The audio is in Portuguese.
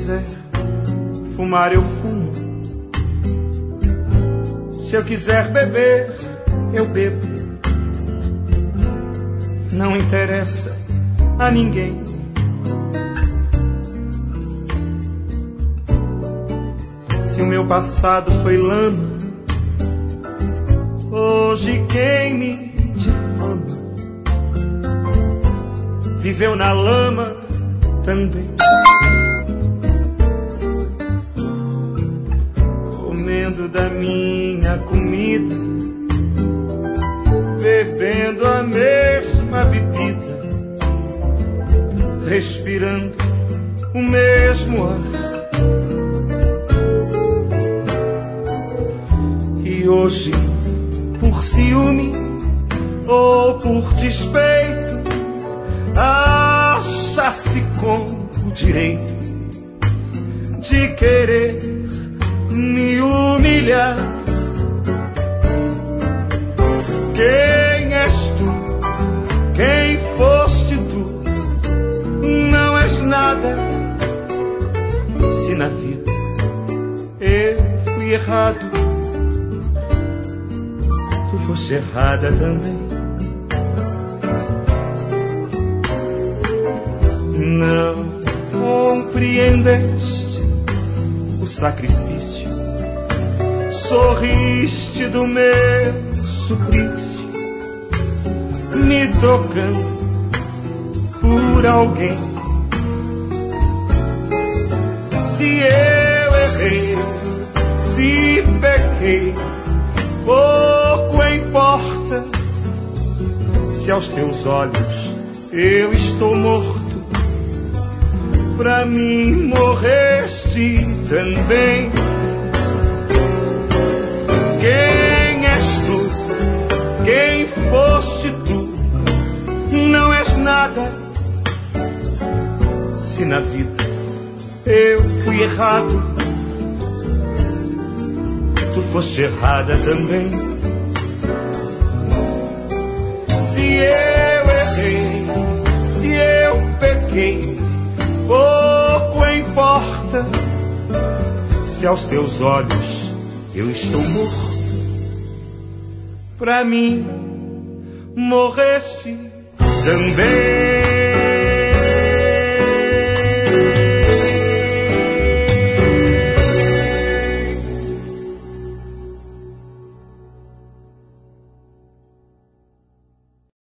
quiser fumar, eu fumo. Se eu quiser beber, eu bebo. Não interessa a ninguém. Se o meu passado foi lama, hoje quem me difama viveu na lama também. Comendo da minha comida, bebendo a mesma bebida, respirando o mesmo ar. E hoje, por ciúme ou por despeito, acha-se com o direito de querer me humilhar. Quem és tu? Quem foste tu? Não és nada. Se na vida eu fui errado, tu foste errada também. Não compreendeste o sacrifício, sorriste do meu suplício, me trocando por alguém. Se eu errei, se pequei, pouco importa, se aos teus olhos eu estou morto. Pra mim morreste também. Quem és tu? Quem foste tu? Não és nada. Se na vida eu fui errado, tu foste errada também. Se eu errei, se eu pequei, pouco importa, se aos teus olhos eu estou morto. Pra mim morreste também.